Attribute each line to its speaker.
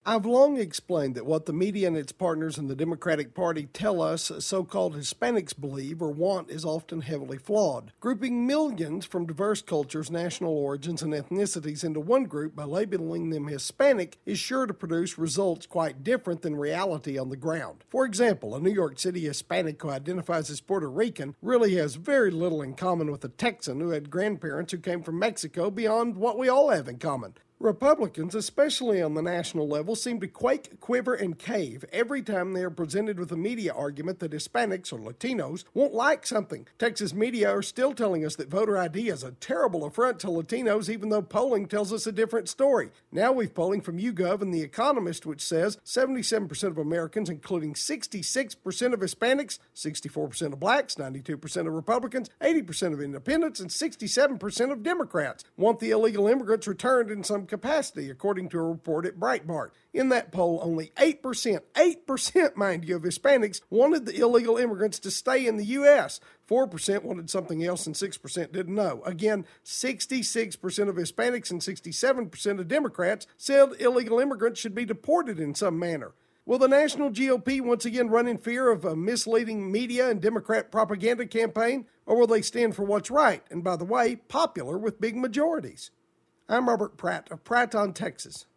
Speaker 1: I've long explained that what the media and its partners in the Democratic Party tell us so-called Hispanics believe or want is often heavily flawed. Grouping millions from diverse cultures, national origins, and ethnicities into one group by labeling them Hispanic is sure to produce results quite different than reality on the ground. For example, a New York City Hispanic who identifies as Puerto Rican really has very little in common with a Texan who had grandparents who came from Mexico beyond what we all have in common. Republicans, especially on the national level, seem to quake, quiver, and cave every time they are presented with a media argument that Hispanics or Latinos won't like something. Texas media are still telling us that voter ID is a terrible affront to Latinos, even though polling tells us a different story. Now we've polling from YouGov and The Economist, which says 77% of Americans, including 66% of Hispanics, 64% of blacks, 92% of Republicans, 80% of independents, and 67% of Democrats, want the illegal immigrants returned in some capacity, according to a report at Breitbart. In that poll, only 8%, mind you, of Hispanics wanted the illegal immigrants to stay in the U.S. 4% wanted something else and 6% didn't know. Again, 66% of Hispanics and 67% of Democrats said illegal immigrants should be deported in some manner. Will the national GOP once again run in fear of a misleading media and Democrat propaganda campaign, or will they stand for what's right and, by the way, popular with big majorities? I'm Robert Pratt of Pratt on Texas.